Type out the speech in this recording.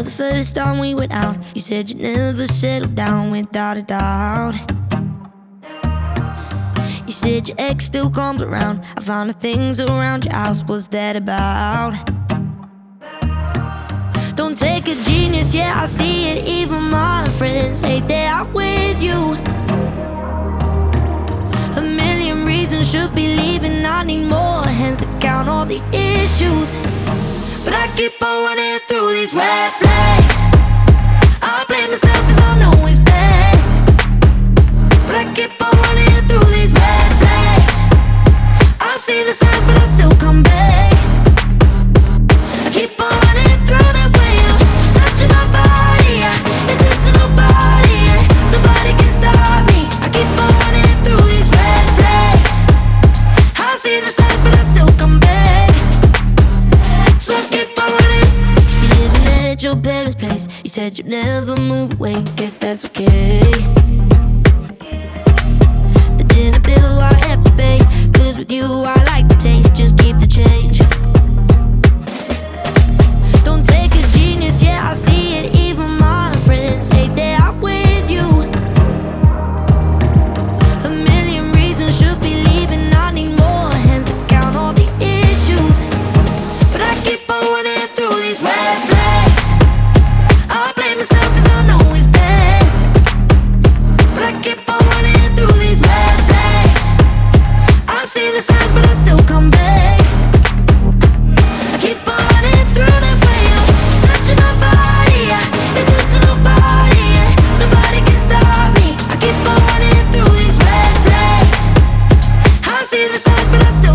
the first time we went out, you said you'd never settle down without a doubt. You said your ex still comes around. I found the things around your house, what's that about? Don't take a genius, yeah, I see it. Even my friends hate that I'm with you. A million reasons should be leaving. I need more hands to count all the issues, but I keep on running through these red flags. I blame myself cause I know it's bad, but I keep on running through these red flags. I see the signs but I still come back. I keep on running through the wheel, touching my body, yeah. It's into nobody, yeah. Nobody can stop me. I keep on running through these red flags. I see the signs but I still come back. So I keep on running. You're living at your parents' place. You said you'd never move away, guess that's okay. The dinner bill I have to pay, cause with you I like the taste, just keep the change. Don't take a genius, yeah, I see it. Even my friends hate that I'm with you. A million reasons should be leaving. I need more hands to count all the issues, but I keep on running through these red flags. I blame myself cause I know it's bad, but I keep on running through these red flags. I see the signs but I still come back. I keep on running through the wheel, touching my body, yeah. It's into nobody, yeah. Nobody can stop me. I keep on running through these red flags. I see the signs but I still